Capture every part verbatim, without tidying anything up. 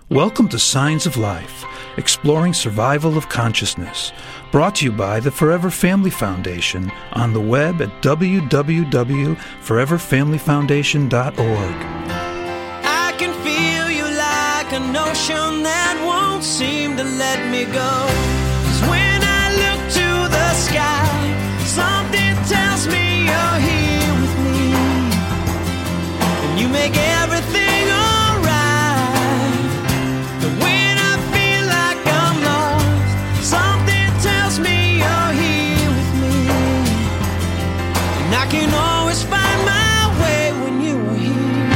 Welcome to Signs of Life, exploring survival of consciousness, brought to you by the Forever Family Foundation on the web at w w w dot forever family foundation dot org. I can feel you like an ocean that won't seem to let me go. 'Cause when I look to the sky, something tells me you're here with me, and you make everything I can always find my way when you are here.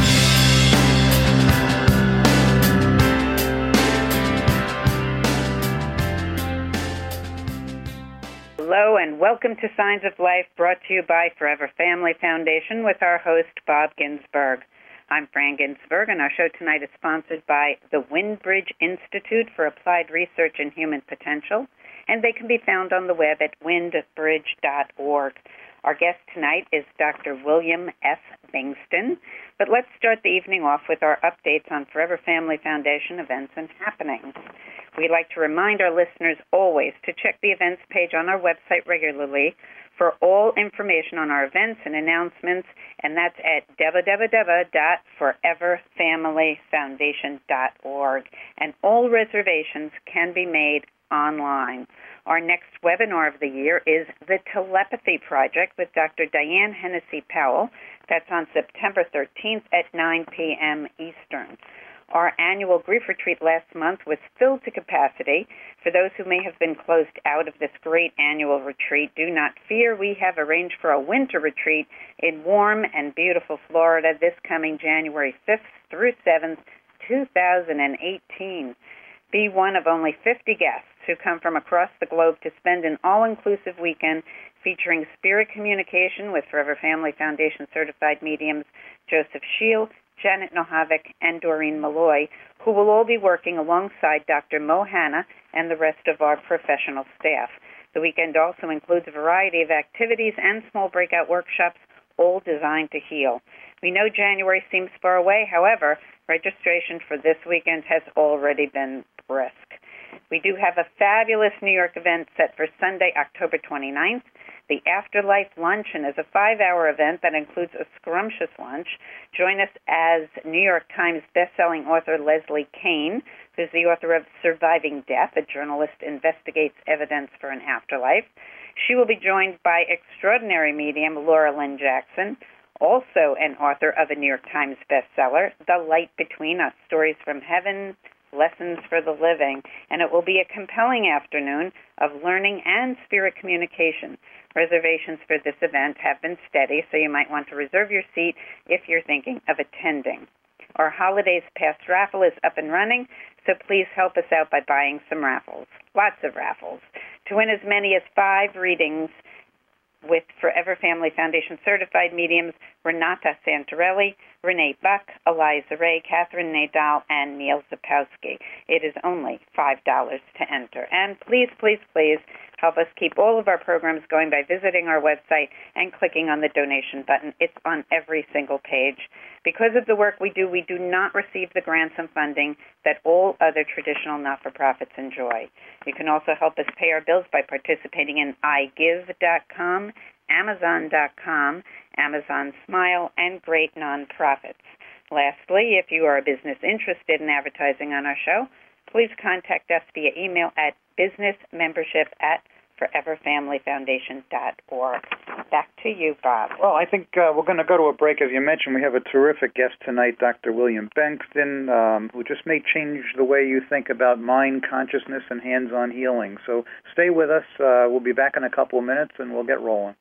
Hello and welcome to Signs of Life, brought to you by Forever Family Foundation with our host, Bob Ginsberg. I'm Fran Ginsberg, and our show tonight is sponsored by the Windbridge Institute for Applied Research in Human Potential, and they can be found on the web at windbridge dot org. Our guest tonight is Doctor William F. Bingston, but let's start the evening off with our updates on Forever Family Foundation events and happenings. We'd like to remind our listeners always to check the events page on our website regularly for all information on our events and announcements, and that's at w w w dot forever family foundation dot org, and all reservations can be made online. Our next webinar of the year is The Telepathy Project with Doctor Diane Hennessy Powell. That's on September thirteenth at nine p.m. Eastern. Our annual grief retreat last month was filled to capacity. For those who may have been closed out of this great annual retreat, do not fear. We have arranged for a winter retreat in warm and beautiful Florida this coming January fifth through seventh, two thousand eighteen. Be one of only fifty guests who come from across the globe to spend an all-inclusive weekend featuring spirit communication with Forever Family Foundation certified mediums Joseph Scheel, Janet Nohavik, and Doreen Malloy, who will all be working alongside Doctor Mo Hanna and the rest of our professional staff. The weekend also includes a variety of activities and small breakout workshops, all designed to heal. We know January seems far away. However, registration for this weekend has already been brisk. We do have a fabulous New York event set for Sunday, October twenty-ninth. The Afterlife Luncheon is a five-hour event that includes a scrumptious lunch. Join us as New York Times bestselling author Leslie Kean, who's the author of Surviving Death, a journalist investigates evidence for an afterlife. She will be joined by extraordinary medium Laura Lynn Jackson, also an author of a New York Times bestseller, The Light Between Us, Stories from Heaven, Lessons for the Living, and it will be a compelling afternoon of learning and spirit communication. Reservations for this event have been steady, so you might want to reserve your seat if you're thinking of attending. Our Holidays Past raffle is up and running, so please help us out by buying some raffles, lots of raffles. To win as many as five readings with Forever Family Foundation certified mediums Renata Santarelli, Renee Buck, Eliza Ray, Catherine Nadal, and Neil Zapowski. It is only five dollars to enter. And please, please, please help us keep all of our programs going by visiting our website and clicking on the donation button. It's on every single page. Because of the work we do, we do not receive the grants and funding that all other traditional not-for-profits enjoy. You can also help us pay our bills by participating in i give dot com, amazon dot com, Amazon Smile, and great nonprofits. Lastly, if you are a business interested in advertising on our show, please contact us via email at businessmembership at forever family foundation dot org. Back to you, Bob. Well, I think uh, we're going to go to a break. As you mentioned, we have a terrific guest tonight, Doctor William Bingston, um, who just may change the way you think about mind, consciousness, and hands-on healing. So stay with us. Uh, we'll be back in a couple of minutes, and we'll get rolling.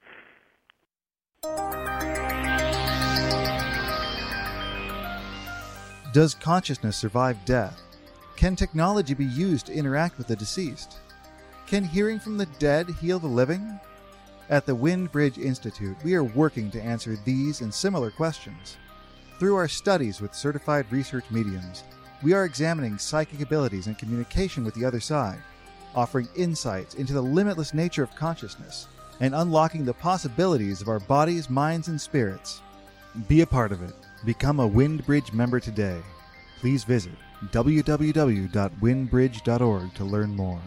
Does consciousness survive death? Can technology be used to interact with the deceased? Can hearing from the dead heal the living? At the Windbridge Institute, we are working to answer these and similar questions. Through our studies with certified research mediums, we are examining psychic abilities and communication with the other side, offering insights into the limitless nature of consciousness, and unlocking the possibilities of our bodies, minds, and spirits. Be a part of it. Become a Windbridge member today. Please visit w w w dot windbridge dot org to learn more.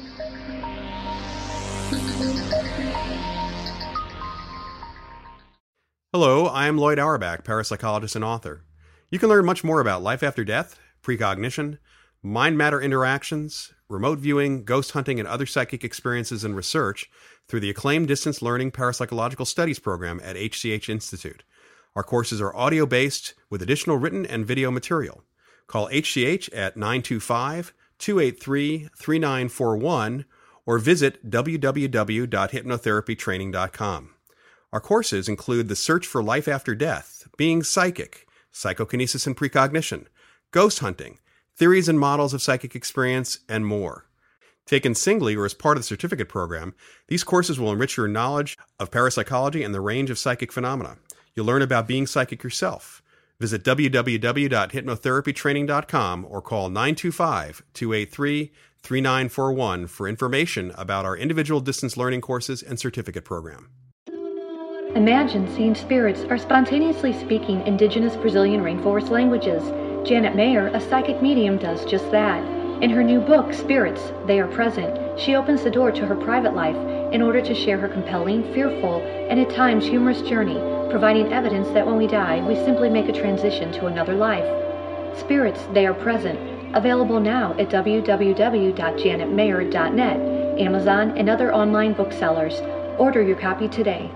Hello, I am Lloyd Auerbach, parapsychologist and author. You can learn much more about life after death, precognition, mind-matter interactions, remote viewing, ghost hunting, and other psychic experiences and research through the acclaimed Distance Learning Parapsychological Studies program at H C H Institute. Our courses are audio-based with additional written and video material. Call H C H at nine two five, two eight three, three nine four one or visit w w w dot hypnotherapy training dot com. Our courses include The Search for Life After Death, Being Psychic, Psychokinesis and Precognition, Ghost Hunting, Theories and Models of Psychic Experience, and more. Taken singly or as part of the certificate program, these courses will enrich your knowledge of parapsychology and the range of psychic phenomena. You'll learn about being psychic yourself. Visit w w w dot hypnotherapy training dot com or call nine two five, two eight three, three nine four one for information about our individual distance learning courses and certificate program. Imagine seeing spirits are spontaneously speaking indigenous Brazilian rainforest languages. Janet Mayer, a psychic medium, does just that. In her new book, Spirits, They Are Present, she opens the door to her private life in order to share her compelling, fearful, and at times humorous journey, providing evidence that when we die, we simply make a transition to another life. Spirits, They Are Present, available now at w w w dot janet mayer dot net, Amazon, and other online booksellers. Order your copy today.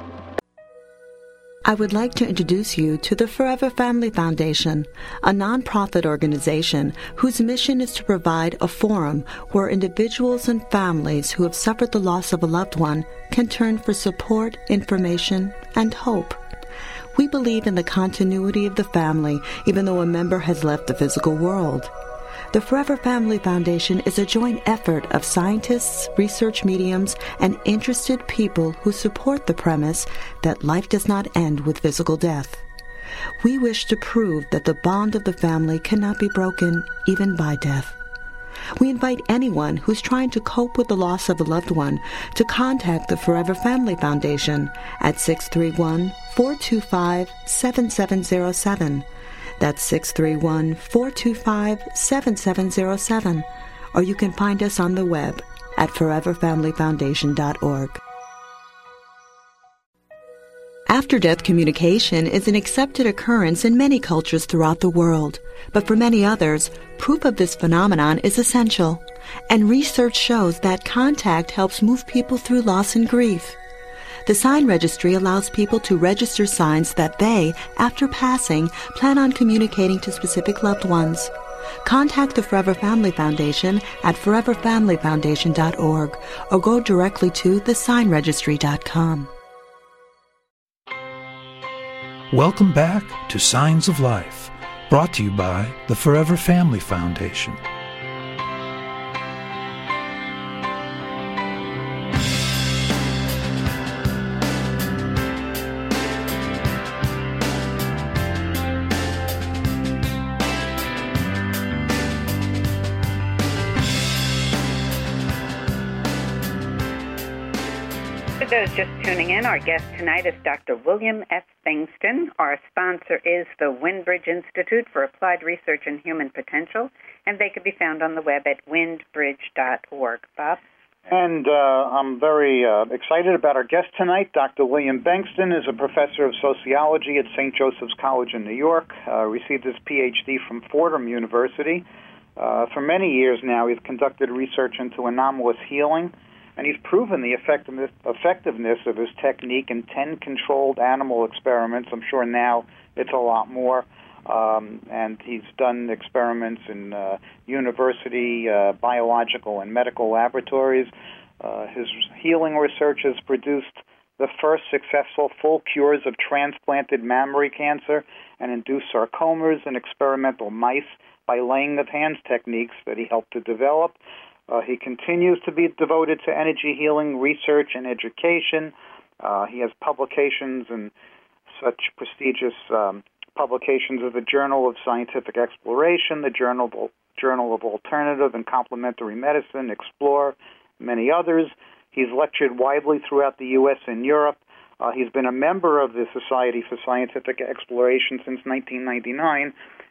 I would like to introduce you to the Forever Family Foundation, a nonprofit organization whose mission is to provide a forum where individuals and families who have suffered the loss of a loved one can turn for support, information, and hope. We believe in the continuity of the family even though a member has left the physical world. The Forever Family Foundation is a joint effort of scientists, research mediums, and interested people who support the premise that life does not end with physical death. We wish to prove that the bond of the family cannot be broken even by death. We invite anyone who's trying to cope with the loss of a loved one to contact the Forever Family Foundation at six three one, four two five, seven seven zero seven. That's six three one, four two five, seven seven zero seven. Or you can find us on the web at forever family foundation dot org. After-death communication is an accepted occurrence in many cultures throughout the world. But for many others, proof of this phenomenon is essential. And research shows that contact helps move people through loss and grief. The Sign Registry allows people to register signs that they, after passing, plan on communicating to specific loved ones. Contact the Forever Family Foundation at forever family foundation dot org or go directly to the sign registry dot com. Welcome back to Signs of Life, brought to you by the Forever Family Foundation. For those just tuning in, our guest tonight is Doctor William F. Bengtson. Our sponsor is the Windbridge Institute for Applied Research in Human Potential, and they can be found on the web at windbridge dot org. Bob? And uh, I'm very uh, excited about our guest tonight. Doctor William Bengtson is a professor of sociology at Saint Joseph's College in New York, uh, received his P H D from Fordham University. Uh, for many years now, he's conducted research into anomalous healing, and he's proven the effectiveness, effectiveness of his technique in ten controlled animal experiments. I'm sure now it's a lot more. Um, and he's done experiments in uh, university, uh, biological, and medical laboratories. Uh, his healing research has produced the first successful full cures of transplanted mammary cancer and induced sarcomas in experimental mice by laying of hands techniques that he helped to develop. Uh, he continues to be devoted to energy healing research and education. Uh, he has publications in such prestigious um, publications of the Journal of Scientific Exploration, the Journal of, Journal of Alternative and Complementary Medicine, Explore, many others. He's lectured widely throughout the U S and Europe. Uh, he's been a member of the Society for Scientific Exploration since nineteen ninety-nine,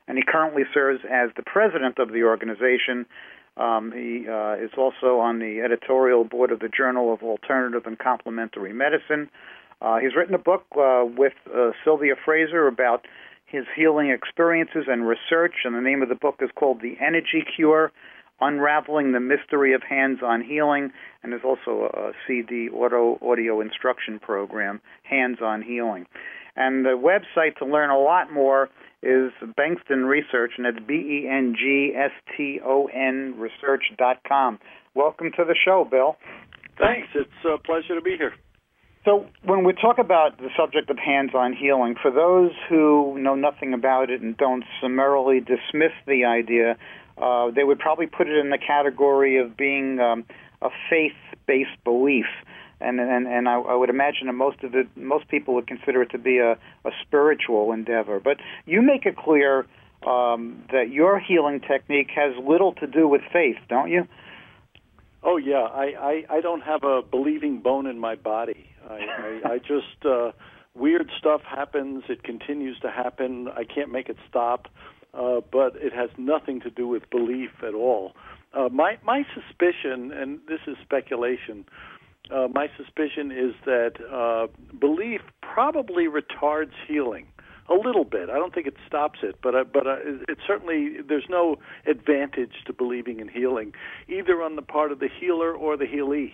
and he currently serves as the president of the organization. Um, he uh, is also on the editorial board of the Journal of Alternative and Complementary Medicine. Uh, he's written a book uh, with uh, Sylvia Fraser about his healing experiences and research, and the name of the book is called The Energy Cure, Unraveling the Mystery of Hands-On Healing, and there's also a C D auto audio instruction program, Hands-On Healing. And the website to learn a lot more is Bengston Research, and it's B E N G S T O N research dot com. Welcome to the show, Bill. Thanks. It's a pleasure to be here. So when we talk about the subject of hands-on healing, for those who know nothing about it and don't summarily dismiss the idea, uh, they would probably put it in the category of being um, a faith-based belief. And and, and I, I would imagine that most of it, most people would consider it to be a, a spiritual endeavor. But you make it clear um, that your healing technique has little to do with faith, don't you? Oh, yeah. I, I, I don't have a believing bone in my body. I, I, I just, uh, weird stuff happens. It continues to happen. I can't make it stop. Uh, but it has nothing to do with belief at all. Uh, my, my suspicion, and this is speculation, uh, my suspicion is that uh, belief probably retards healing. A little bit. I don't think it stops it, but uh, but uh, it certainly, there's no advantage to believing in healing, either on the part of the healer or the healee.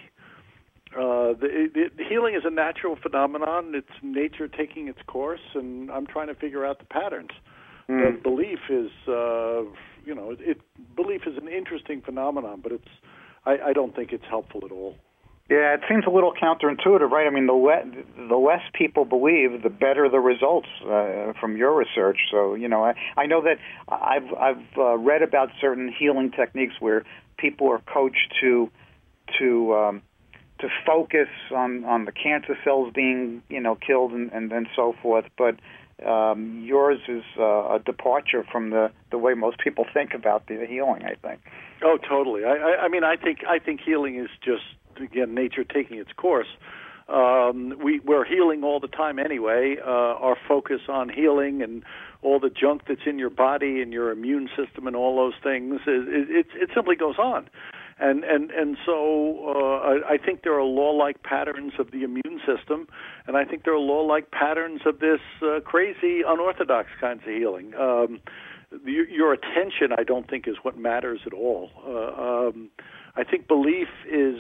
Uh, the, the, the healing is a natural phenomenon. It's nature taking its course, and I'm trying to figure out the patterns. Mm. But belief is, uh, you know, it, it, belief is an interesting phenomenon, but it's, I, I don't think it's helpful at all. Yeah, it seems a little counterintuitive, right? I mean, the le- the less people believe, the better the results uh, from your research. So, you know, I, I know that I've I've uh, read about certain healing techniques where people are coached to to um, to focus on, on the cancer cells being, you know, killed and, and, and so forth. But um, yours is uh, a departure from the, the way most people think about the healing, I think. Oh, totally. I, I, I mean, I think I think healing is just, again, nature taking its course. Um, we, we're healing all the time anyway. Uh, our focus on healing and all the junk that's in your body and your immune system and all those things, it, it, it simply goes on. And and and so uh, I, I think there are law-like patterns of the immune system, and I think there are law-like patterns of this uh, crazy, unorthodox kinds of healing. Um, the, your attention, I don't think, is what matters at all. Uh, um, I think belief is...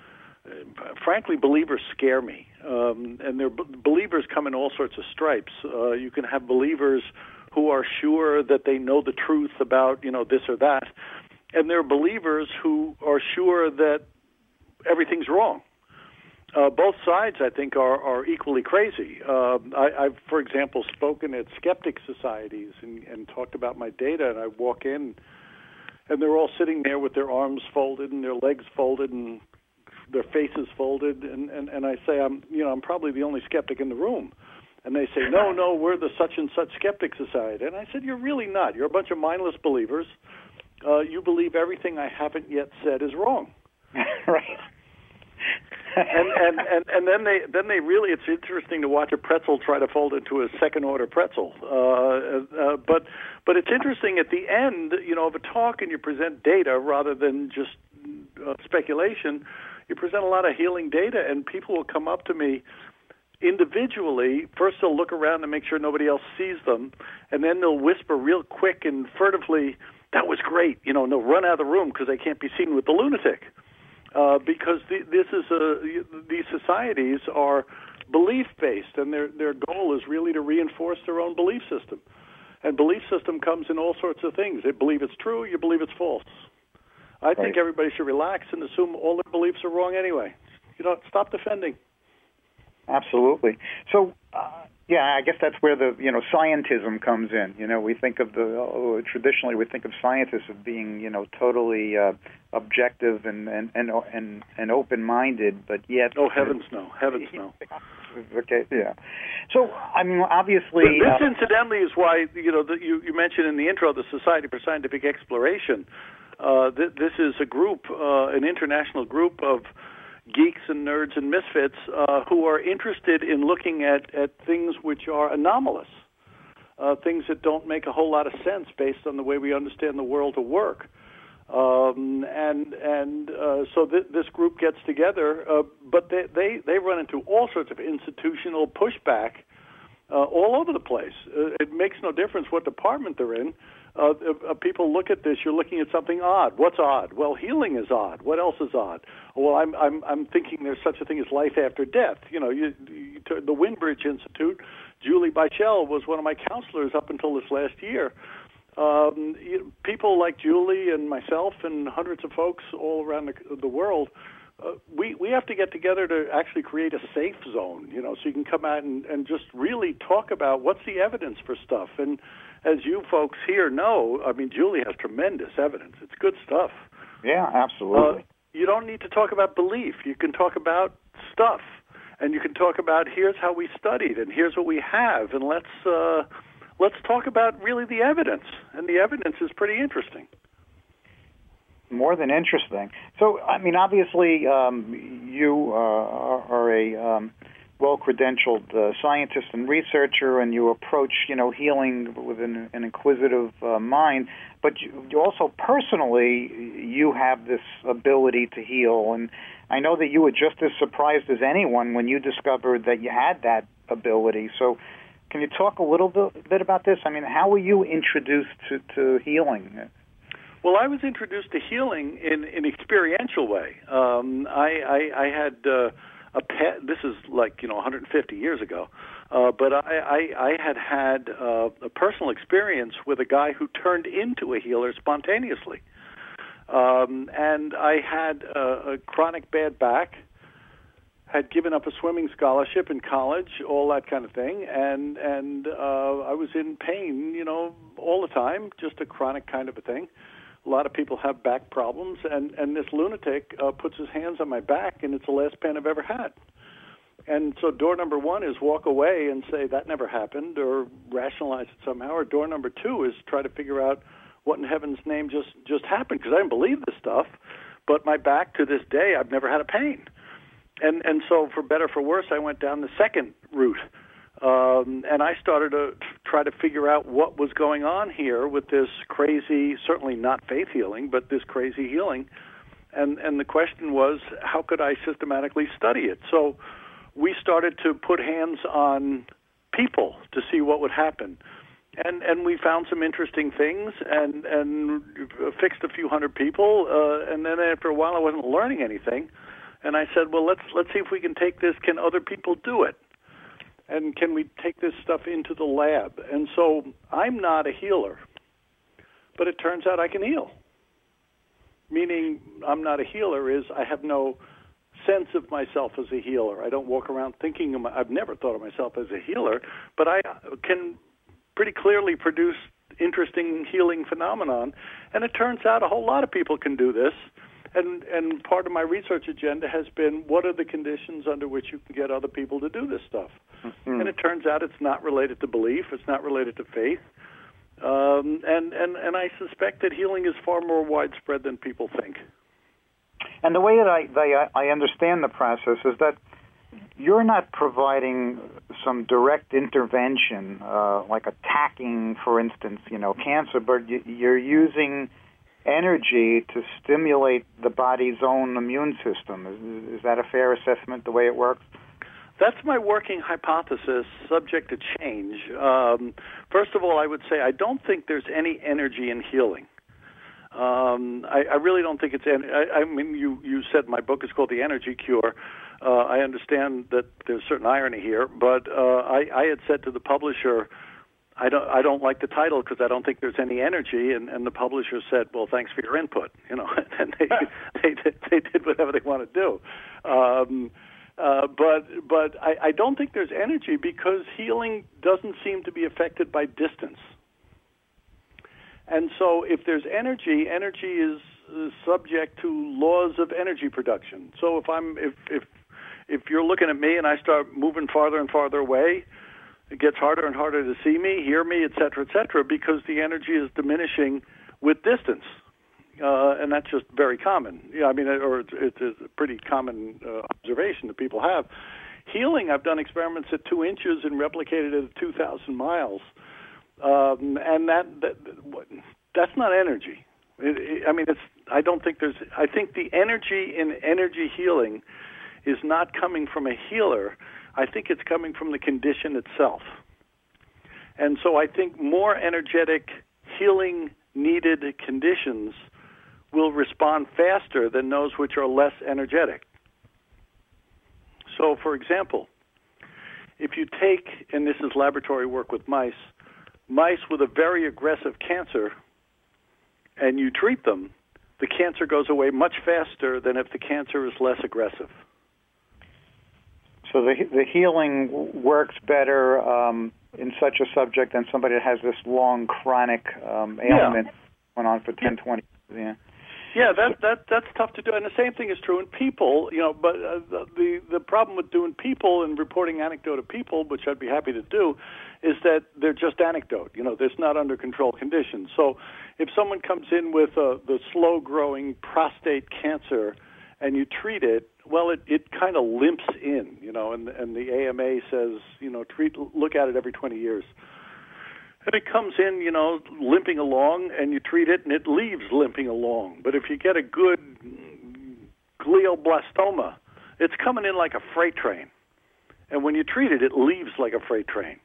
Frankly, believers scare me, um, and their believers come in all sorts of stripes. Uh, you can have believers who are sure that they know the truth about, you know, this or that, and there are believers who are sure that everything's wrong. Uh, both sides, I think, are, are equally crazy. Uh, I, I've, for example, spoken at skeptic societies and, and talked about my data, and I walk in, and they're all sitting there with their arms folded and their legs folded and their faces folded, and, and, and I say, I'm you know I'm probably the only skeptic in the room. And they say, no, no, we're the such and such skeptic society. And I said, you're really not. You're a bunch of mindless believers. Uh, you believe everything I haven't yet said is wrong. Right. and, and, and, and then they then they really, it's interesting to watch a pretzel try to fold into a second order pretzel. Uh, uh, but but it's interesting at the end, you know, of a talk, and you present data rather than just uh, speculation. You present a lot of healing data, and people will come up to me individually. First, they'll look around and make sure nobody else sees them, and then they'll whisper real quick and furtively, "That was great," you know, and they'll run out of the room because they can't be seen with the lunatic. Uh, because the, this is a, these societies are belief-based, and their their goal is really to reinforce their own belief system. And belief system comes in all sorts of things. They believe it's true, you believe it's false. I think right. Everybody should relax and assume all their beliefs are wrong anyway. You know, stop defending. Absolutely. So, uh, yeah, I guess that's where the, you know, scientism comes in. You know, we think of the, oh, traditionally we think of scientists as being, you know, totally uh, objective and, and, and, and, and open-minded, but yet... Oh, heavens no. Heavens no. Okay, yeah. So, I mean, obviously... This, uh, incidentally, is why, you know, the, you, you mentioned in the intro the Society for Scientific Exploration. Uh, th- this is a group, uh, an international group of geeks and nerds and misfits uh, who are interested in looking at, at things which are anomalous. uh, things that don't make a whole lot of sense based on the way we understand the world to work. Um, and and uh, so th- this group gets together, uh, but they, they, they run into all sorts of institutional pushback uh, all over the place. Uh, it makes no difference what department they're in. Uh, uh, people look at this. You're looking at something odd. What's odd? Well, healing is odd. What else is odd? Well, I'm I'm I'm thinking there's such a thing as life after death. You know, you, you, the Windbridge Institute. Julie Bichel was one of my counselors up until this last year. Um, you, people like Julie and myself and hundreds of folks all around the, the world. Uh, we we have to get together to actually create a safe zone. You know, so you can come out and, and just really talk about what's the evidence for stuff. And as you folks here know, I mean, Julie has tremendous evidence. It's good stuff. Yeah, absolutely. Uh, you don't need to talk about belief. You can talk about stuff. And you can talk about here's how we studied and here's what we have. And let's uh, let's talk about really the evidence. And the evidence is pretty interesting. More than interesting. So, I mean, obviously, um, you uh, are a um, well-credentialed uh, scientist and researcher, and you approach, you know, healing with an, an inquisitive uh, mind. But you, you also personally, you have this ability to heal. And I know that you were just as surprised as anyone when you discovered that you had that ability. So, can you talk a little bit, bit about this? I mean, how were you introduced to, to healing? Well, I was introduced to healing in an experiential way. Um, I, I, I had uh, a pet. This is like you know one hundred fifty years ago, uh, but I, I, I had had uh, a personal experience with a guy who turned into a healer spontaneously, um, and I had a, a chronic bad back. Had given up a swimming scholarship in college, all that kind of thing, and and uh, I was in pain, you know, all the time, just a chronic kind of a thing. A lot of people have back problems, and, and this lunatic uh, puts his hands on my back, and it's the last pain I've ever had. And so door number one is walk away and say that never happened or rationalize it somehow. Or door number two is try to figure out what in heaven's name just, just happened, because I didn't believe this stuff. But my back to this day, I've never had a pain. And, and so for better or for worse, I went down the second route. Um, and I started to try to figure out what was going on here with this crazy, certainly not faith healing, but this crazy healing. And and the question was, how could I systematically study it? So we started to put hands on people to see what would happen. And and we found some interesting things and, and fixed a few hundred people. Uh, and then after a while, I wasn't learning anything. And I said, well, let's let's see if we can take this. Can other people do it? And can we take this stuff into the lab? And so I'm not a healer, but it turns out I can heal. Meaning I'm not a healer is I have no sense of myself as a healer. I don't walk around thinking of my, I've never thought of myself as a healer, but I can pretty clearly produce interesting healing phenomenon. And it turns out a whole lot of people can do this. And and part of my research agenda has been what are the conditions under which you can get other people to do this stuff. Mm-hmm. And it turns out it's not related to belief, it's not related to faith, um, and, and, and I suspect that healing is far more widespread than people think. And the way that I, they, I understand the process is that you're not providing some direct intervention, uh, like attacking, for instance, you know, cancer, but you're using energy to stimulate the body's own immune system. Is, is that a fair assessment, the way it works? That's my working hypothesis, subject to change. Um, first of all, I would say I don't think there's any energy in healing. Um, I, I really don't think it's... I, I mean, you, you said my book is called The Energy Cure. Uh, I understand that there's certain irony here, but uh, I, I had said to the publisher, I don't I don't like the title because I don't think there's any energy, and, and the publisher said, well, thanks for your input, you know, and they they, did, they did whatever they want to do. Um, uh, but but I, I don't think there's energy because healing doesn't seem to be affected by distance. And so if there's energy, energy is uh, subject to laws of energy production. So if I'm if if if you're looking at me and I start moving farther and farther away, it gets harder and harder to see me, hear me, et cetera, et cetera, because the energy is diminishing with distance. Uh, and that's just very common. Yeah, I mean, or it's, it's a pretty common uh, observation that people have. Healing, I've done experiments at two inches and replicated it at two thousand miles. Um, and that, that that's not energy. It, it, I mean, it's. I don't think there's. I think the energy in energy healing is not coming from a healer. I think it's coming from the condition itself. And so I think more energetic, healing needed conditions will respond faster than those which are less energetic. So, for example, if you take, and this is laboratory work with mice, mice with a very aggressive cancer, and you treat them, the cancer goes away much faster than if the cancer is less aggressive. So the the healing works better um, in such a subject than somebody that has this long chronic um, ailment yeah. went on for ten, twenty years. Yeah. Yeah, that that that's tough to do, and the same thing is true in people. You know, but uh, the the problem with doing people and reporting anecdote of people, which I'd be happy to do, is that they're just anecdote. You know, there's not under control conditions. So, if someone comes in with uh, the slow growing prostate cancer, and you treat it, well, it, it kind of limps in, you know, and and the A M A says, you know, treat look at it every twenty years. And it comes in, you know, limping along, and you treat it, and it leaves limping along. But if you get a good glioblastoma, it's coming in like a freight train. And when you treat it, it leaves like a freight train.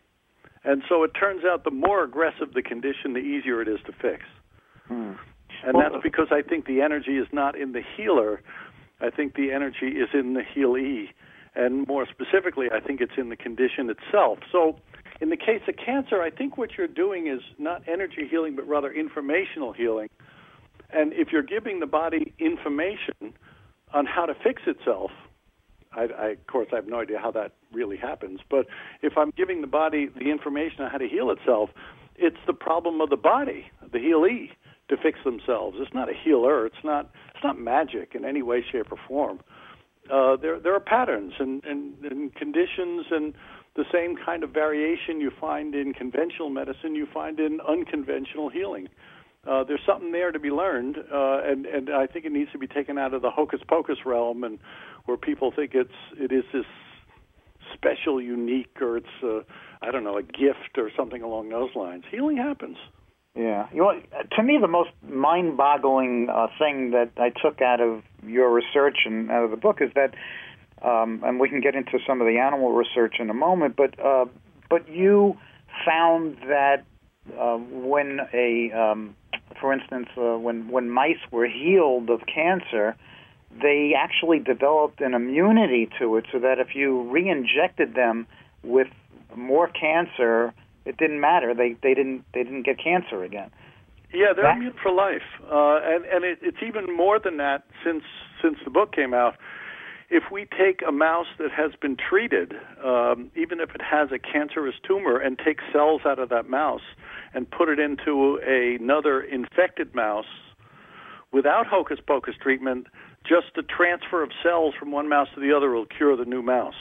And so it turns out the more aggressive the condition, the easier it is to fix. Hmm. And well, that's because I think the energy is not in the healer. I think the energy is in the healee. And more specifically, I think it's in the condition itself. So in the case of cancer, I think what you're doing is not energy healing, but rather informational healing. And if you're giving the body information on how to fix itself, I, I, of course, I have no idea how that really happens. But if I'm giving the body the information on how to heal itself, it's the problem of the body, the healee, to fix themselves. It's not a healer. It's not. It's not magic in any way, shape, or form. Uh, there, there are patterns and, and, and conditions, and the same kind of variation you find in conventional medicine, you find in unconventional healing. Uh, there's something there to be learned, uh, and, and I think it needs to be taken out of the hocus-pocus realm, and where people think it's it is this special, unique, or it's uh, I don't know, a gift or something along those lines. Healing happens. Yeah. You know, to me, the most mind-boggling uh, thing that I took out of your research and out of the book is that, um, and we can get into some of the animal research in a moment, but uh, but you found that uh, when a, um, for instance, uh, when when mice were healed of cancer, they actually developed an immunity to it, so that if you re-injected them with more cancer, it didn't matter. They they didn't they didn't get cancer again. Yeah, they're that, immune for life, uh, and and it, it's even more than that. Since since the book came out, if we take a mouse that has been treated, um, even if it has a cancerous tumor, and take cells out of that mouse and put it into a, another infected mouse without hocus pocus treatment, just the transfer of cells from one mouse to the other will cure the new mouse.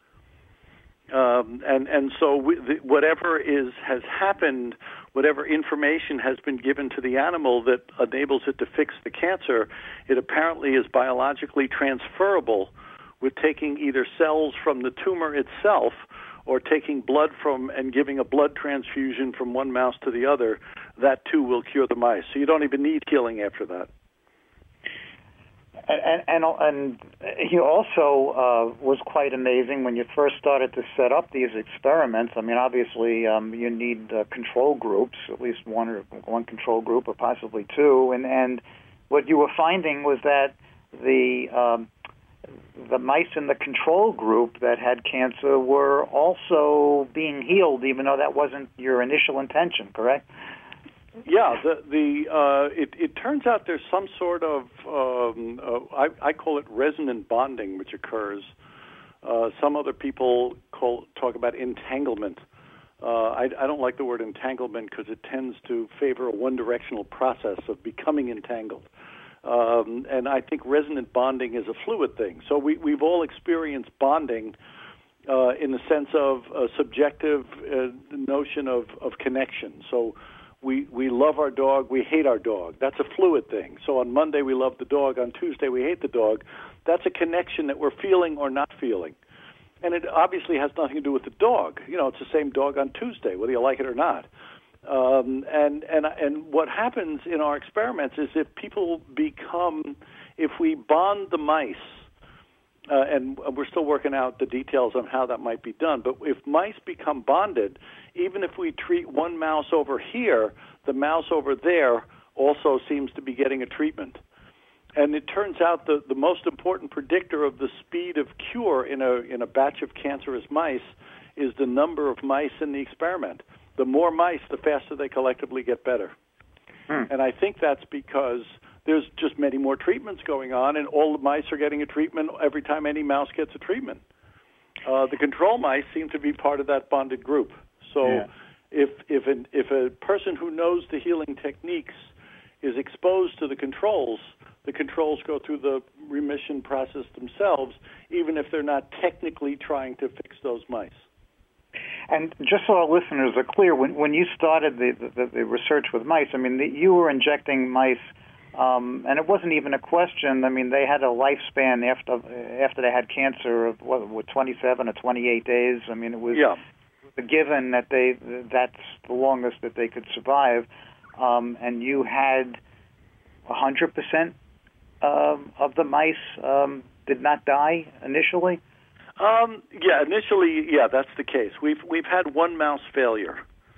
Um, and and so we, the, whatever is has happened, whatever information has been given to the animal that enables it to fix the cancer, it apparently is biologically transferable with taking either cells from the tumor itself or taking blood from and giving a blood transfusion from one mouse to the other. That too will cure the mice. So you don't even need healing after that. And, and and he also uh, was quite amazing when you first started to set up these experiments. I mean, obviously, um, you need uh, control groups, at least one or one control group, or possibly two. And and what you were finding was that the um, the mice in the control group that had cancer were also being healed, even though that wasn't your initial intention. Correct? Yeah, the the uh, it it turns out there's some sort of um, uh, I I call it resonant bonding, which occurs. Uh, some other people call talk about entanglement. Uh, I I don't like the word entanglement because it tends to favor a one-directional process of becoming entangled. Um, and I think resonant bonding is a fluid thing. So we we've all experienced bonding uh, in the sense of a subjective uh, notion of of connection. So. We we love our dog, we hate our dog. That's a fluid thing. So on Monday we love the dog, on Tuesday we hate the dog. That's a connection that we're feeling or not feeling. And it obviously has nothing to do with the dog. You know, it's the same dog on Tuesday, whether you like it or not. Um, and, and, and what happens in our experiments is if people become, if we bond the mice, uh, and we're still working out the details on how that might be done, but if mice become bonded, even if we treat one mouse over here, the mouse over there also seems to be getting a treatment. And it turns out the, the most important predictor of the speed of cure in a in a batch of cancerous mice is the number of mice in the experiment. The more mice, the faster they collectively get better. Hmm. And I think that's because there's just many more treatments going on, and all the mice are getting a treatment every time any mouse gets a treatment. Uh, the control mice seem to be part of that bonded group. So yeah. if if an, if a person who knows the healing techniques is exposed to the controls, the controls go through the remission process themselves, even if they're not technically trying to fix those mice. And just so our listeners are clear, when when you started the, the, the research with mice, I mean, the, you were injecting mice, um, and it wasn't even a question. I mean, they had a lifespan after after they had cancer of, what, what twenty-seven or twenty-eight days. I mean, it was yeah. a given that they that's the longest that they could survive. Um, and you had one hundred percent um, of the mice um, did not die initially? Um, yeah, initially, yeah, that's the case. We've we've had one mouse failure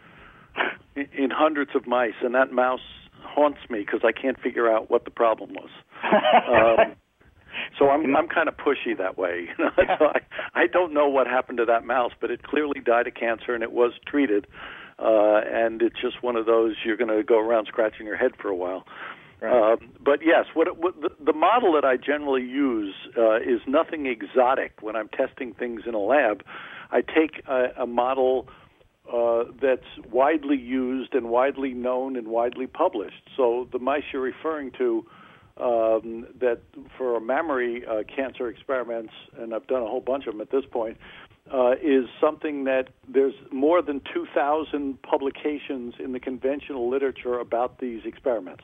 in, in hundreds of mice, and that mouse haunts me because I can't figure out what the problem was. um, so I'm I'm kind of pushy that way. You know? so I, I don't know what happened to that mouse, but it clearly died of cancer, and it was treated. Uh, and it's just one of those you're going to go around scratching your head for a while. Right. Um, but yes, what, what the, the model that I generally use uh, is nothing exotic when I'm testing things in a lab. I take a, a model uh, that's widely used and widely known and widely published. So the mice you're referring to um, that for mammary uh, cancer experiments, and I've done a whole bunch of them at this point, Uh, is something that there's more than two thousand publications in the conventional literature about these experiments.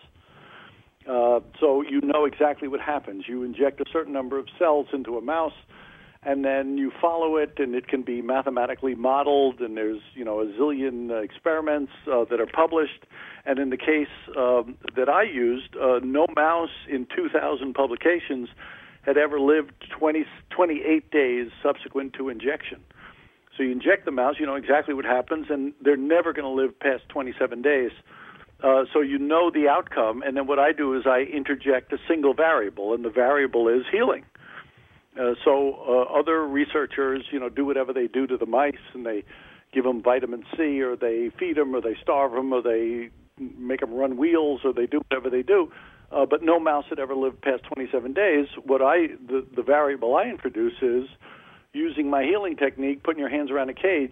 Uh, so you know exactly what happens. You inject a certain number of cells into a mouse, and then you follow it, and it can be mathematically modeled, and there's, you know, a zillion uh, experiments uh, that are published. And in the case um, that I used, uh, no mouse in two thousand publications had ever lived twenty, twenty-eight days subsequent to injection. So you inject the mouse, you know exactly what happens, and they're never going to live past twenty-seven days. Uh, so you know the outcome, and then what I do is I interject a single variable, and the variable is healing. Uh, so uh, other researchers, you know, do whatever they do to the mice, and they give them vitamin C, or they feed them, or they starve them, or they make them run wheels, or they do whatever they do. Uh, but no mouse had ever lived past twenty-seven days. What I, the, the variable I introduce is using my healing technique, putting your hands around a cage.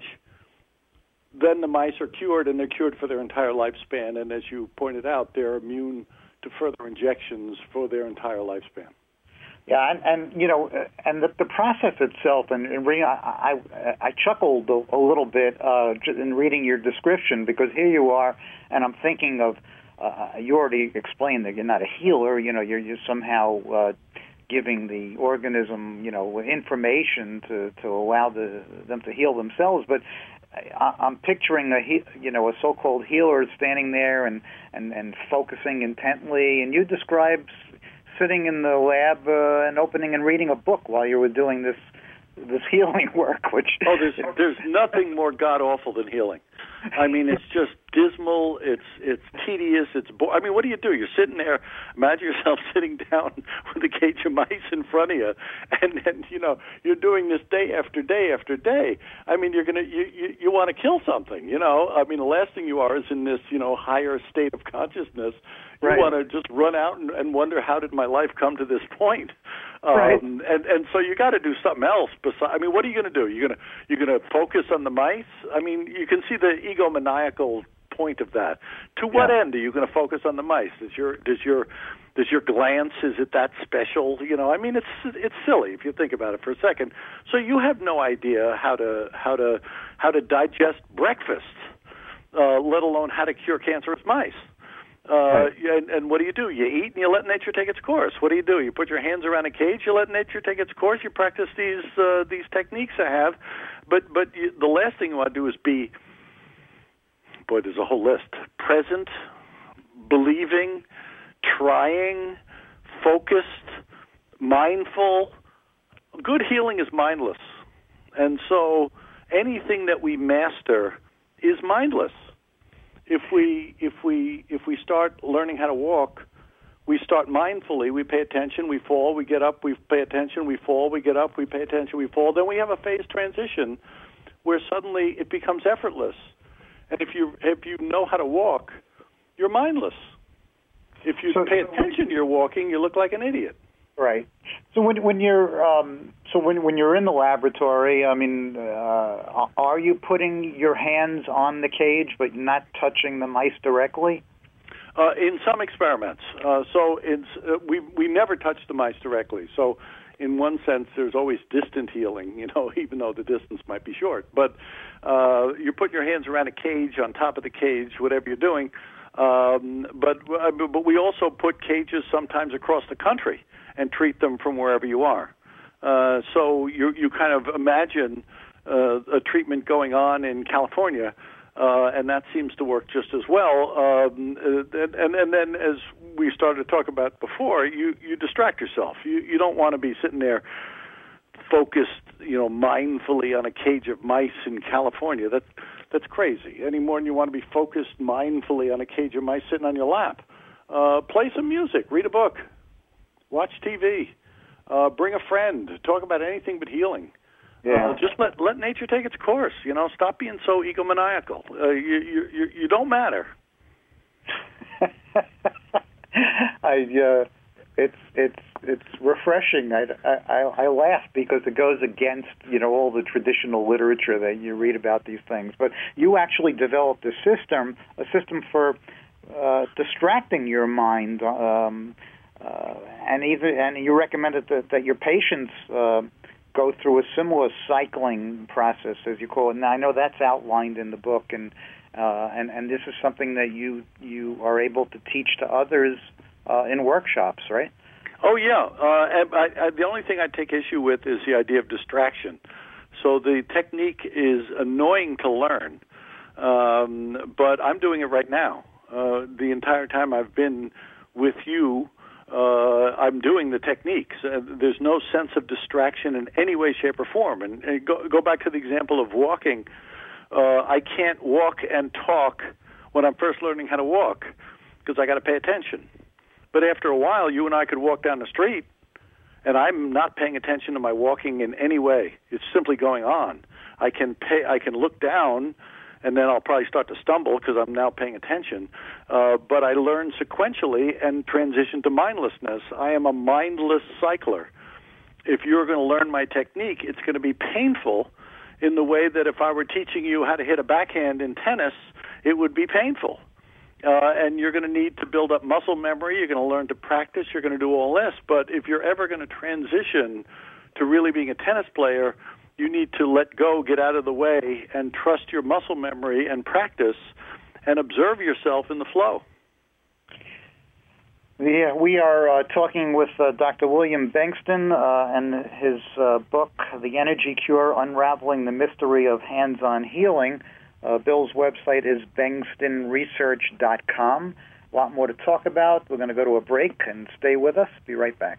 Then the mice are cured, and they're cured for their entire lifespan. And as you pointed out, they're immune to further injections for their entire lifespan. Yeah, and, and you know, and the, the process itself, and, and I, I, I chuckled a, a little bit uh, in reading your description, because here you are, and I'm thinking of. Uh, you already explained that you're not a healer. You know, you're, you're somehow uh, giving the organism, you know, information to, to allow the, them to heal themselves. But I, I'm picturing a, he, you know, a so-called healer standing there and, and, and focusing intently. And you described sitting in the lab uh, and opening and reading a book while you were doing this this healing work. Which oh, there's there's nothing more god awful than healing. I mean, it's just dismal. It's it's tedious. It's bo- I mean, what do you do? You're sitting there. Imagine yourself sitting down with a cage of mice in front of you, and then you know you're doing this day after day after day. I mean, you're gonna you you, you want to kill something. You know, I mean, the last thing you are is in this you know higher state of consciousness. You right. want to just run out and, and wonder, how did my life come to this point? Um, right. And and so you got to do something else. Besides, I mean, what are you going to do? You're gonna you're gonna focus on the mice? I mean, you can see the egomaniacal point of that. To what yeah. end are you going to focus on the mice? Does your does your does your glance, is it that special? You know, I mean, it's it's silly if you think about it for a second. So you have no idea how to how to how to digest breakfast, uh, let alone how to cure cancerous mice. Uh, right. and, and what do you do? You eat and you let nature take its course. What do you do? You put your hands around a cage, you let nature take its course, you practice these uh, these techniques I have. But, but you, the last thing you want to do is be, boy, there's a whole list, present, believing, trying, focused, mindful. Good healing is mindless. And so anything that we master is mindless. If we if we if we start learning how to walk, we start mindfully, we pay attention, we fall, we get up, we pay attention, we fall, we get up, we pay attention, we fall. Then we have a phase transition where suddenly it becomes effortless. And if you if you know how to walk, you're mindless. If you so, pay attention to your walking, you look like an idiot. Right. So when when you're um, so when when you're in the laboratory, I mean, uh, are you putting your hands on the cage but not touching the mice directly? Uh, in some experiments, uh, so it's uh, we we never touch the mice directly. So in one sense, there's always distant healing, you know, even though the distance might be short. But uh, you're putting your hands around a cage, on top of the cage, whatever you're doing. Um, but uh, but we also put cages sometimes across the country and treat them from wherever you are. Uh, so you you kind of imagine uh, a treatment going on in California, uh, and that seems to work just as well. Um, and, and and then, as we started to talk about before, you, you distract yourself. You you don't want to be sitting there focused, you know, mindfully on a cage of mice in California. That's that's crazy. Any more than you want to be focused mindfully on a cage of mice sitting on your lap. Uh, play some music, read a book. Watch T V, uh, bring a friend, talk about anything but healing. Yeah. Uh, just let let nature take its course. You know, stop being so egomaniacal. Uh, you, you you you don't matter. I uh, it's it's it's refreshing. I, I I laugh because it goes against, you know, all the traditional literature that you read about these things. But you actually developed a system, a system for uh, distracting your mind. Um, Uh, and even and you recommended that, that your patients uh, go through a similar cycling process, as you call it. Now I know that's outlined in the book, and uh, and and this is something that you you are able to teach to others uh, in workshops, right? Oh yeah. Uh, and I, I, the only thing I take issue with is the idea of distraction. So the technique is annoying to learn, um, but I'm doing it right now. Uh, the entire time I've been with you. Uh, I'm doing the techniques. Uh, there's no sense of distraction in any way, shape, or form. And, and go, go back to the example of walking. Uh, I can't walk and talk when I'm first learning how to walk because I got to pay attention. But after a while, you and I could walk down the street, and I'm not paying attention to my walking in any way. It's simply going on. I can pay. I can look down. And then I'll probably start to stumble because I'm now paying attention. Uh, but I learn sequentially and transition to mindlessness. I am a mindless cycler. If you're going to learn my technique, it's going to be painful in the way that if I were teaching you how to hit a backhand in tennis, it would be painful. Uh, and you're going to need to build up muscle memory. You're going to learn to practice. You're going to do all this. But if you're ever going to transition to really being a tennis player, you need to let go, get out of the way, and trust your muscle memory and practice and observe yourself in the flow. Yeah, we are uh, talking with uh, Doctor William Bengtson uh, and his uh, book, The Energy Cure, Unraveling the Mystery of Hands-On Healing. Uh, Bill's website is bengston research dot com. A lot more to talk about. We're going to go to a break and stay with us. Be right back.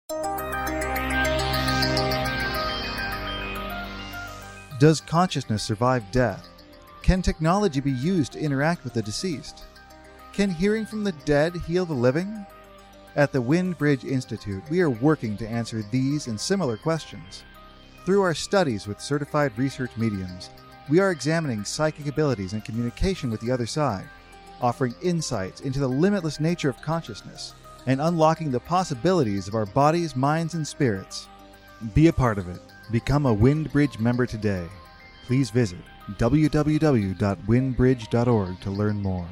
Does consciousness survive death? Can technology be used to interact with the deceased? Can hearing from the dead heal the living? At the Windbridge Institute, we are working to answer these and similar questions. Through our studies with certified research mediums, we are examining psychic abilities and communication with the other side, offering insights into the limitless nature of consciousness, and unlocking the possibilities of our bodies, minds, and spirits. Be a part of it. Become a Windbridge member today. Please visit w w w dot windbridge dot org to learn more.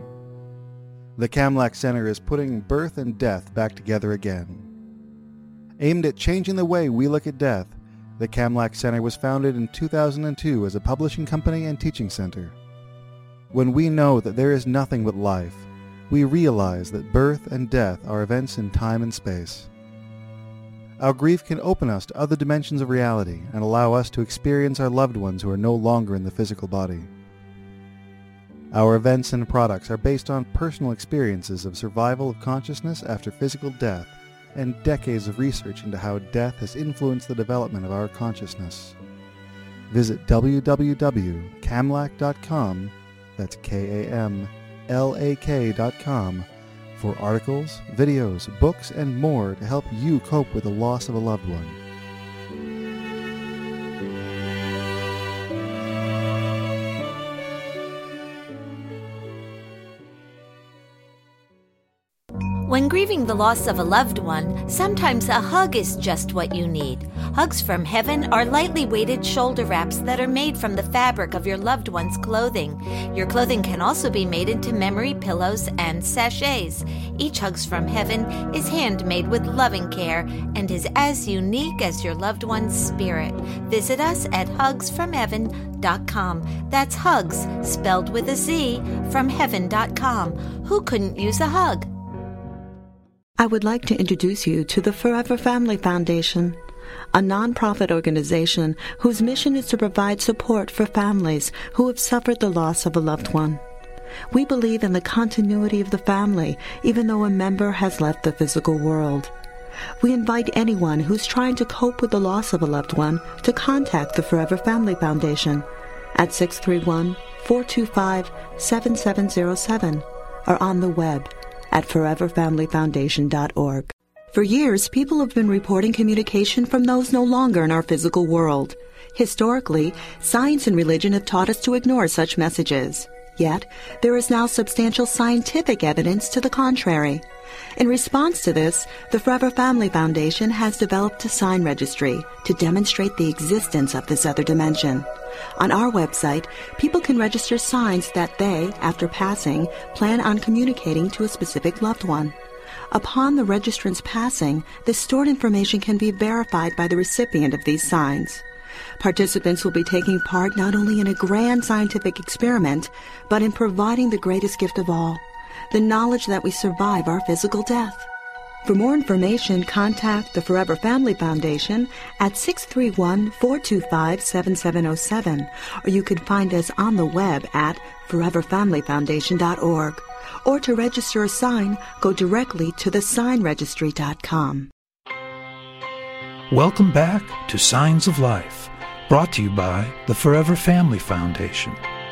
The Kamlach Center is putting birth and death back together again. Aimed at changing the way we look at death, the Kamlak Center was founded in two thousand two as a publishing company and teaching center. When we know that there is nothing but life, we realize that birth and death are events in time and space. Our grief can open us to other dimensions of reality and allow us to experience our loved ones who are no longer in the physical body. Our events and products are based on personal experiences of survival of consciousness after physical death and decades of research into how death has influenced the development of our consciousness. Visit w w w dot kamlak dot com, that's K A M L A K dot com, for articles, videos, books, and more to help you cope with the loss of a loved one. When grieving the loss of a loved one, sometimes a hug is just what you need. Hugs from Heaven are lightly weighted shoulder wraps that are made from the fabric of your loved one's clothing. Your clothing can also be made into memory pillows and sachets. Each Hugs from Heaven is handmade with loving care and is as unique as your loved one's spirit. Visit us at hugs from heaven dot com. That's Hugs, spelled with a Z, from heaven dot com. Who couldn't use a hug? I would like to introduce you to the Forever Family Foundation, a nonprofit organization whose mission is to provide support for families who have suffered the loss of a loved one. We believe in the continuity of the family, even though a member has left the physical world. We invite anyone who's trying to cope with the loss of a loved one to contact the Forever Family Foundation at six three one, four two five, seven seven zero seven or on the web at forever family foundation dot org. For years, people have been reporting communication from those no longer in our physical world. Historically, science and religion have taught us to ignore such messages. Yet, there is now substantial scientific evidence to the contrary. In response to this, the Forever Family Foundation has developed a sign registry to demonstrate the existence of this other dimension. On our website, people can register signs that they, after passing, plan on communicating to a specific loved one. Upon the registrant's passing, the stored information can be verified by the recipient of these signs. Participants will be taking part not only in a grand scientific experiment, but in providing the greatest gift of all, the knowledge that we survive our physical death. For more information, contact the Forever Family Foundation at six three one, four two five, seven seven zero seven, or you can find us on the web at forever family foundation dot org. Or to register a sign, go directly to the sign registry dot com. Welcome back to Signs of Life, brought to you by the Forever Family Foundation.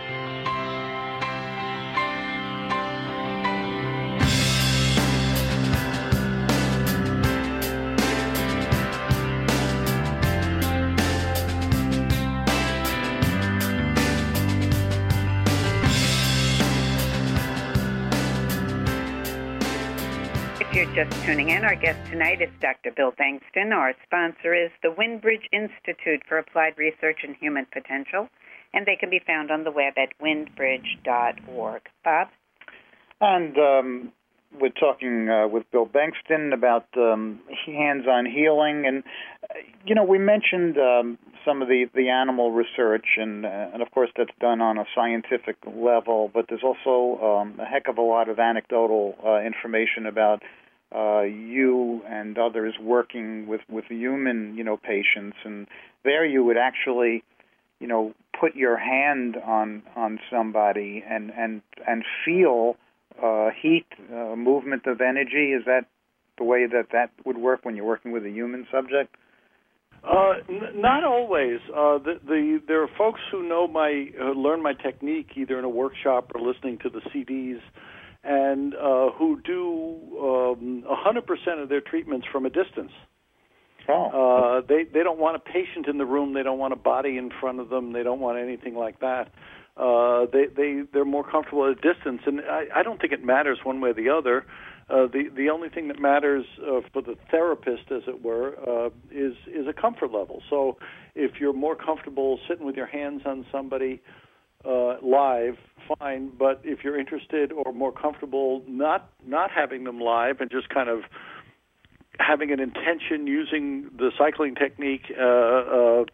Just tuning in, our guest tonight is Doctor Bill Bengtson. Our sponsor is the Windbridge Institute for Applied Research and Human Potential, and they can be found on the web at windbridge dot org. Bob? And um, we're talking uh, with Bill Bengtson about um, hands-on healing. And, uh, you know, we mentioned um, some of the, the animal research, and, uh, and, of course, that's done on a scientific level, but there's also um, a heck of a lot of anecdotal uh, information about Uh, you and others working with, with human, you know, patients, and there you would actually, you know, put your hand on on somebody and and and feel uh, heat, uh, movement of energy. Is that the way that that would work when you're working with a human subject? Uh, n- not always. Uh, the, the there are folks who know my uh, learn my technique either in a workshop or listening to the C Ds. And uh, who do um, one hundred percent of their treatments from a distance. Oh. Uh, they they don't want a patient in the room. They don't want a body in front of them. They don't want anything like that. Uh, they they they're more comfortable at a distance, and I, I don't think it matters one way or the other. Uh, the the only thing that matters uh, for the therapist, as it were, uh, is is a comfort level. So if you're more comfortable sitting with your hands on somebody Uh, live, fine, but if you're interested or more comfortable not not having them live and just kind of having an intention, using the cycling technique, uh, uh,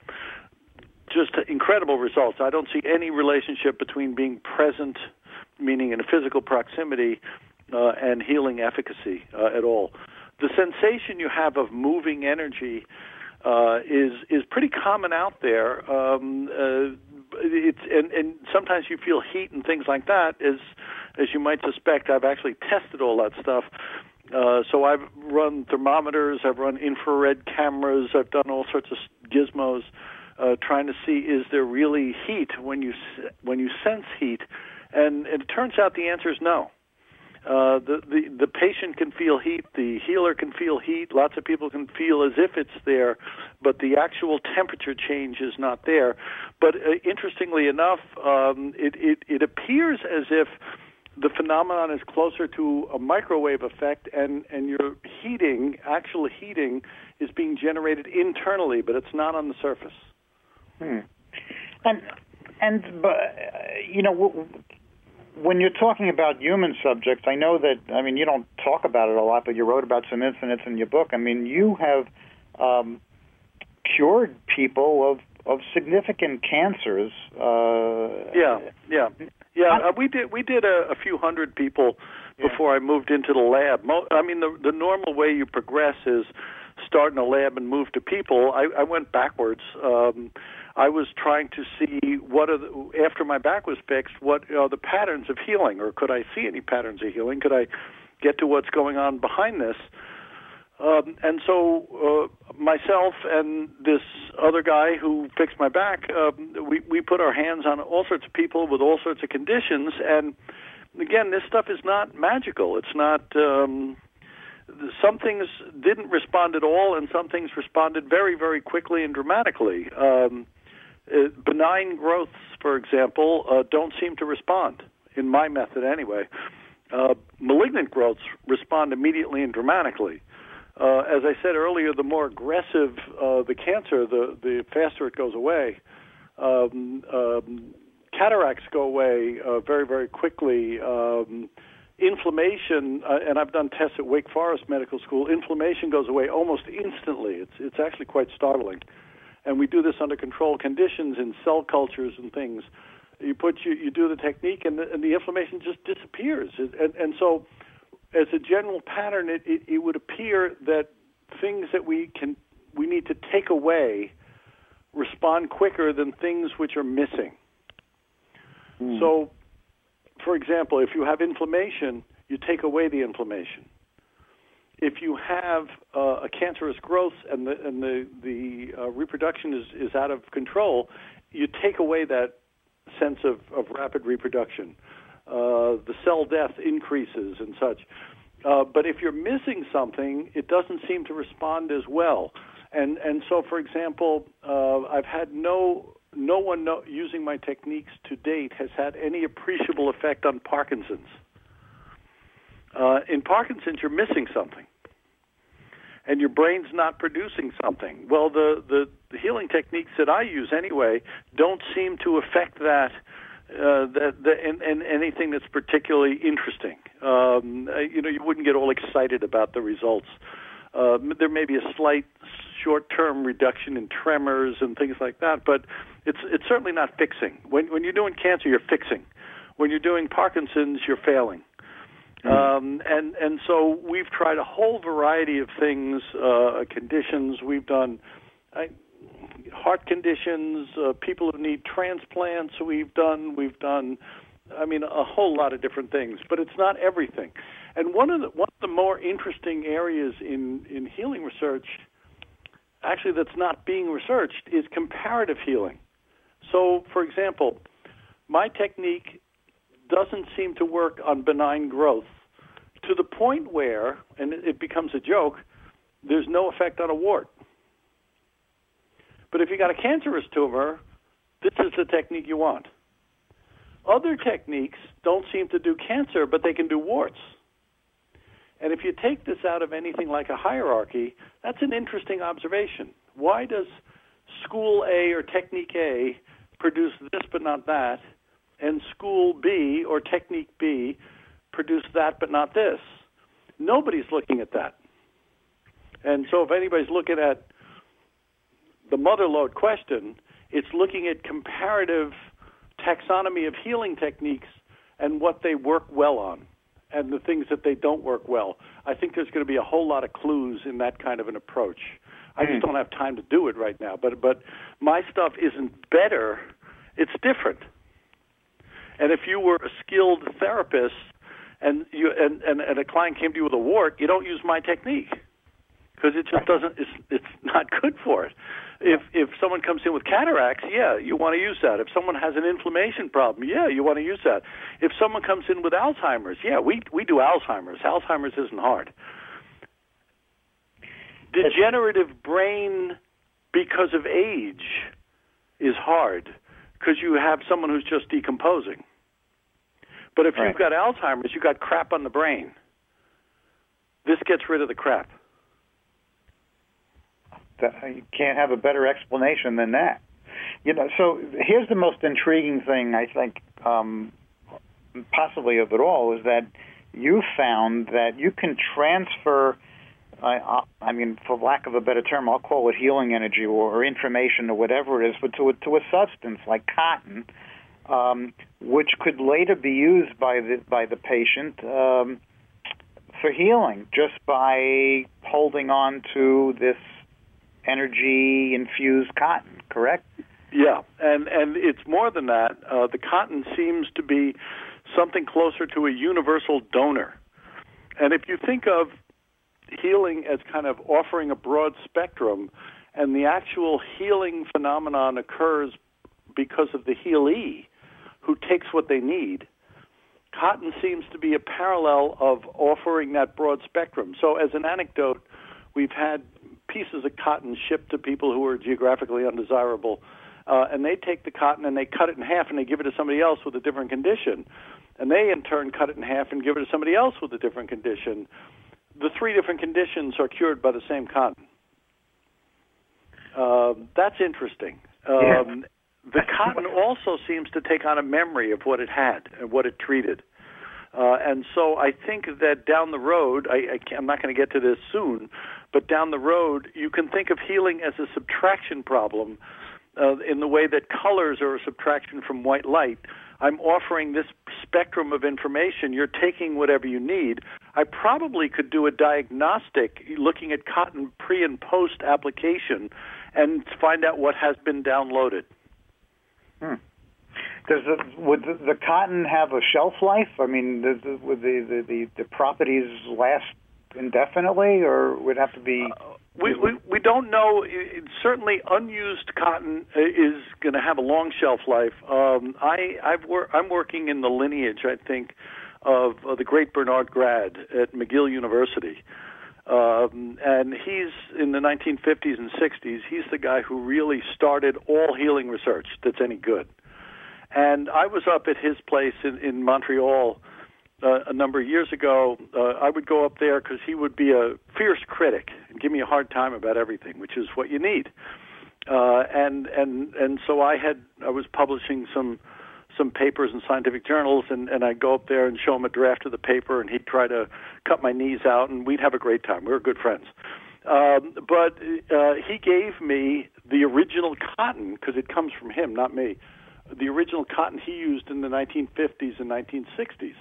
just incredible results. I don't see any relationship between being present, meaning in a physical proximity, uh, and healing efficacy uh, at all. The sensation you have of moving energy uh, is is pretty common out there. Um, uh, it's and, and sometimes you feel heat and things like that. As as you might suspect, I've actually tested all that stuff. Uh, so I've run thermometers, I've run infrared cameras, I've done all sorts of gizmos, uh, trying to see is there really heat when you when you sense heat, and, and it turns out the answer is no. Uh, the, the the patient can feel heat, the healer can feel heat, lots of people can feel as if it's there, but the actual temperature change is not there. But uh, interestingly enough, um, it, it, it appears as if the phenomenon is closer to a microwave effect, and, and your heating, actual heating, is being generated internally, but it's not on the surface. Hmm. And, and uh, you know, w- when you're talking about human subjects, I know that, I mean, you don't talk about it a lot, but you wrote about some incidents in your book. I mean, you have um, cured people of, of significant cancers. Uh, yeah, yeah. Yeah, uh, we did we did a, a few hundred people before yeah. I moved into the lab. Mo- I mean, the the normal way you progress is start in a lab and move to people. I, I went backwards. Um, I was trying to see what are the, after my back was fixed, what are the patterns of healing, or could I see any patterns of healing? Could I get to what's going on behind this? Um, and so uh, myself and this other guy who fixed my back, um, we, we put our hands on all sorts of people with all sorts of conditions. And again, this stuff is not magical. It's not, um, some things didn't respond at all, and some things responded very, very quickly and dramatically. Um, uh, benign growths, for example, uh, don't seem to respond, in my method anyway. Uh, malignant growths respond immediately and dramatically. Uh, as I said earlier, the more aggressive uh, the cancer, the, the faster it goes away. Um, um, cataracts go away uh, very, very quickly. Um, inflammation, uh, and I've done tests at Wake Forest Medical School, inflammation goes away almost instantly. It's, it's actually quite startling. And we do this under controlled conditions in cell cultures and things. You put you, you do the technique, and the, and the inflammation just disappears. And, and so, as a general pattern, it, it, it would appear that things that we can we need to take away respond quicker than things which are missing. Mm. So, for example, if you have inflammation, you take away the inflammation. If you have uh, a cancerous growth and the and the the uh, reproduction is, is out of control, you take away that sense of, of rapid reproduction. Uh, the cell death increases and such. Uh, but if you're missing something, it doesn't seem to respond as well. And and so, for example, uh, I've had no no one no, using my techniques to date has had any appreciable effect on Parkinson's. Uh, in Parkinson's, you're missing something, and your brain's not producing something. Well, the, the, the healing techniques that I use anyway don't seem to affect that. Uh, that, that and, and anything that's particularly interesting. Um, you know, you wouldn't get all excited about the results. Uh, there may be a slight short-term reduction in tremors and things like that, but it's it's certainly not fixing. When when you're doing cancer, you're fixing. When you're doing Parkinson's, you're failing. Mm-hmm. Um, and and so we've tried a whole variety of things, uh, conditions. We've done. I, heart conditions, uh, people who need transplants we've done, we've done, I mean, a whole lot of different things, but it's not everything. And one of the, one of the more interesting areas in, in healing research, actually that's not being researched, is comparative healing. So, for example, my technique doesn't seem to work on benign growth to the point where, and it, it becomes a joke, there's no effect on a wart. But if you got a cancerous tumor, this is the technique you want. Other techniques don't seem to do cancer, but they can do warts. And if you take this out of anything like a hierarchy, that's an interesting observation. Why does school A or technique A produce this but not that, and school B or technique B produce that but not this? Nobody's looking at that. And so if anybody's looking at the mother lode question, it's looking at comparative taxonomy of healing techniques and what they work well on and the things that they don't work well. I think there's going to be a whole lot of clues in that kind of an approach. I just don't have time to do it right now. But but my stuff isn't better. It's different. And if you were a skilled therapist and you and, and, and a client came to you with a wart, you don't use my technique because it just doesn't. It's it's not good for it. If if someone comes in with cataracts, yeah, you want to use that. If someone has an inflammation problem, yeah, you want to use that. If someone comes in with Alzheimer's, yeah, we we do Alzheimer's. Alzheimer's isn't hard. Degenerative brain because of age is hard because you have someone who's just decomposing. But if right. you've got Alzheimer's, you've got crap on the brain. This gets rid of the crap. You can't have a better explanation than that. You know, so here's the most intriguing thing, I think, um, possibly of it all, is that you found that you can transfer, I, I mean, for lack of a better term, I'll call it healing energy or, or information or whatever it is, but to a, to a substance like cotton, um, which could later be used by the by the patient um, for healing, just by holding on to this energy-infused cotton, correct? Yeah, and, and it's more than that. Uh, the cotton seems to be something closer to a universal donor. And if you think of healing as kind of offering a broad spectrum, and the actual healing phenomenon occurs because of the healee who takes what they need, cotton seems to be a parallel of offering that broad spectrum. So as an anecdote, we've had pieces of cotton shipped to people who are geographically undesirable, uh, and they take the cotton and they cut it in half and they give it to somebody else with a different condition, and they in turn cut it in half and give it to somebody else with a different condition. The three different conditions are cured by the same cotton. Uh, that's interesting. Um, yeah. The cotton also seems to take on a memory of what it had and what it treated. Uh, and so I think that down the road, I, I can't, I'm not going to get to this soon, but down the road, you can think of healing as a subtraction problem uh, in the way that colors are a subtraction from white light. I'm offering this spectrum of information. You're taking whatever you need. I probably could do a diagnostic looking at cotton pre- and post-application and find out what has been downloaded. Hmm. Does the, would the, the cotton have a shelf life? I mean, does the, would the, the, the, the properties last indefinitely, or would it have to be? Uh, we, we we don't know. It, certainly, unused cotton is going to have a long shelf life. Um, I I've wor- I'm working in the lineage, I think, of, of the great Bernard Grad at McGill University, um, and he's in the nineteen fifties and sixties. He's the guy who really started all healing research that's any good. And I was up at his place in, in Montreal uh, a number of years ago. Uh, I would go up there because he would be a fierce critic and give me a hard time about everything, which is what you need. Uh, and and and so I had I was publishing some some papers in scientific journals, and, and I'd go up there and show him a draft of the paper, and he'd try to cut my knees out, and we'd have a great time. We were good friends. Um, but uh, he gave me the original cotton because it comes from him, not me. The original cotton he used in the nineteen fifties and nineteen sixties.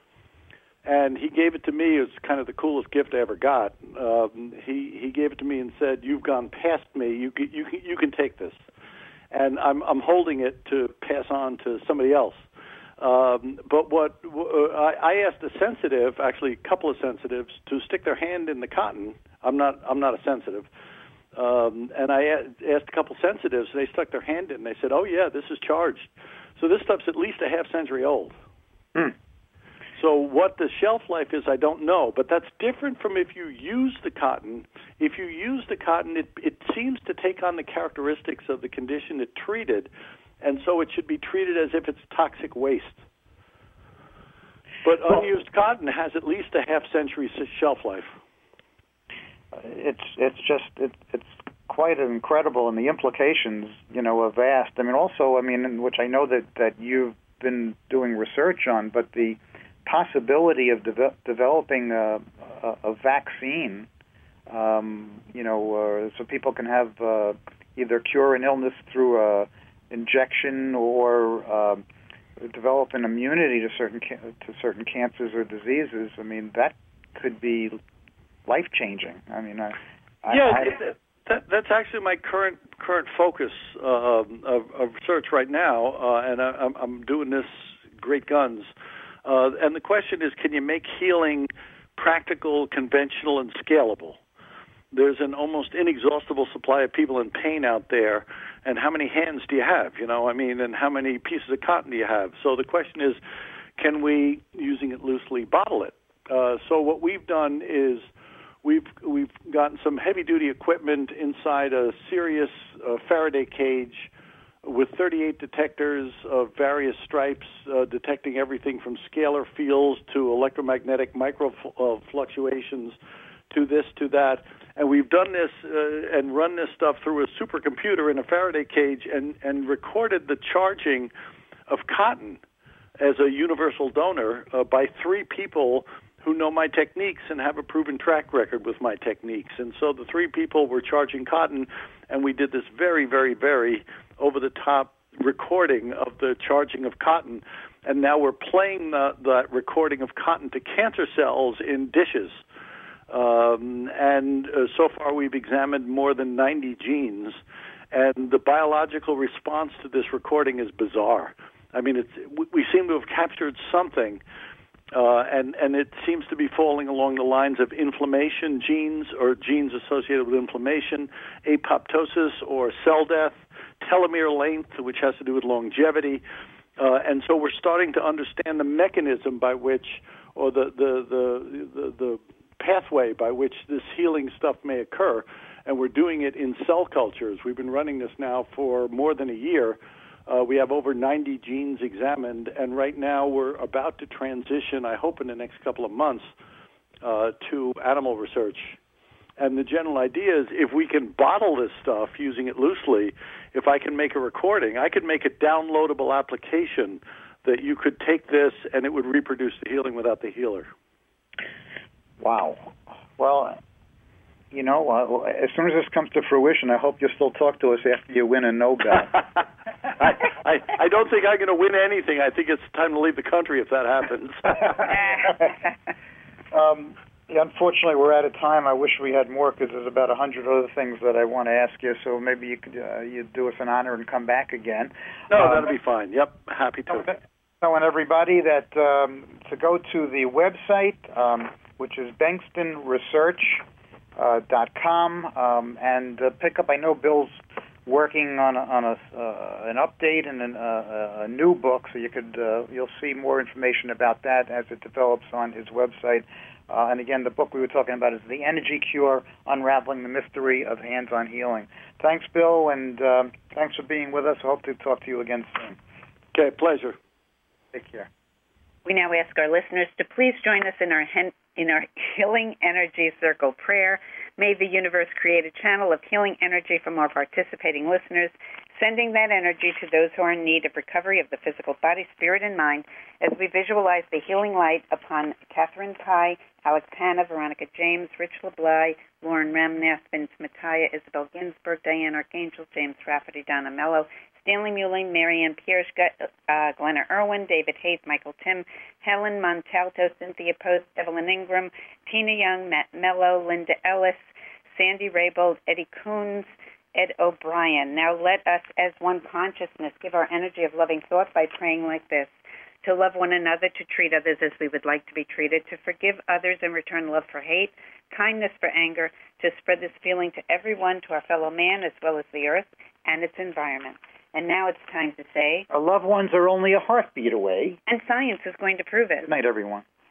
And he gave it to me. It was kind of the coolest gift I ever got. Um, he, he gave it to me and said, "You've gone past me. You, you, you can take this." And I'm, I'm holding it to pass on to somebody else. Um, but what uh, I, I asked a sensitive, actually a couple of sensitives, to stick their hand in the cotton. I'm not, I'm not a sensitive. Um, and I asked a couple sensitives, and they stuck their hand in, and they said, "Oh, yeah, this is charged." So this stuff's at least a half century old. Hmm. So what the shelf life is, I don't know, but that's different from if you use the cotton. If you use the cotton, it, it seems to take on the characteristics of the condition it treated, and so it should be treated as if it's toxic waste. But well, unused cotton has at least a half century shelf life. It's it's just it, it's quite incredible, and the implications, you know, are vast. I mean, also, I mean, which I know that, that you've been doing research on, but the possibility of de- developing a, a, a vaccine um, you know, uh, so people can have uh, either cure an illness through a injection or uh, develop an immunity to certain ca- to certain cancers or diseases. I mean, that could be life changing. I mean, I, yeah, I, it, that, that's actually my current current focus uh, of, of research right now, uh, and I, I'm, I'm doing this great guns. Uh, and the question is, can you make healing practical, conventional, and scalable? There's an almost inexhaustible supply of people in pain out there, and how many hands do you have? You know, I mean, and how many pieces of cotton do you have? So the question is, can we, using it loosely, bottle it? Uh, so what we've done is we've we've gotten some heavy-duty equipment inside a serious uh, Faraday cage with thirty-eight detectors of various stripes, uh, detecting everything from scalar fields to electromagnetic micro uh, fluctuations to this, to that. And we've done this uh, and run this stuff through a supercomputer in a Faraday cage and, and recorded the charging of cotton as a universal donor uh, by three people who know my techniques and have a proven track record with my techniques. And so the three people were charging cotton, and we did this very, very, very over-the-top recording of the charging of cotton. And now we're playing the, that recording of cotton to cancer cells in dishes. Um, and uh, so far we've examined more than ninety genes, and the biological response to this recording is bizarre. I mean, it's, we seem to have captured something, uh, and, and it seems to be falling along the lines of inflammation genes or genes associated with inflammation, apoptosis or cell death, telomere length, which has to do with longevity. Uh, and so we're starting to understand the mechanism by which, or the, the, the, the, the pathway by which this healing stuff may occur, and we're doing it in cell cultures. We've been running this now for more than a year. Uh, we have over ninety genes examined, and right now we're about to transition, I hope in the next couple of months, uh, to animal research. And the general idea is if we can bottle this stuff using it loosely, if I can make a recording, I could make a downloadable application that you could take this and it would reproduce the healing without the healer. Wow. Well, you know, uh, as soon as this comes to fruition, I hope you'll still talk to us after you win a Nobel. I, I, I don't think I'm going to win anything. I think it's time to leave the country if that happens. um, yeah, unfortunately, we're out of time. I wish we had more because there's about a hundred other things that I want to ask you. So maybe you could uh, you do us an honor and come back again. No, um, that'll be fine. Yep, happy to. I want everybody that um, to go to the website, um, which is Bengtson Research dot com, uh, um, and uh, pick up. I know Bill's working on a, on a, uh, an update and an, uh, a new book, so you could uh, you'll see more information about that as it develops on his website. Uh, and again, the book we were talking about is The Energy Cure: Unraveling the Mystery of Hands-on Healing. Thanks, Bill, and uh, thanks for being with us. I hope to talk to you again soon. Okay, pleasure. Take care. We now ask our listeners to please join us in our hen- in our Healing Energy Circle prayer. May the universe create a channel of healing energy from our participating listeners, sending that energy to those who are in need of recovery of the physical body, spirit, and mind, as we visualize the healing light upon Catherine Pye, Alex Hanna, Veronica James, Rich LeBly, Lauren Remnath, Vince Mattia, Isabel Ginsburg, Diane Archangel, James Rafferty, Donna Mello, Stanley Muling, Marianne Pierce, uh, Glenna Irwin, David Hayes, Michael Tim, Helen Montalto, Cynthia Post, Evelyn Ingram, Tina Young, Matt Mello, Linda Ellis, Sandy Raybold, Eddie Coons, Ed O'Brien. Now let us, as one consciousness, give our energy of loving thought by praying like this: to love one another, to treat others as we would like to be treated, to forgive others and return love for hate, kindness for anger, to spread this feeling to everyone, to our fellow man as well as the earth and its environment. And now it's time to say, our loved ones are only a heartbeat away. And science is going to prove it. Good night, everyone.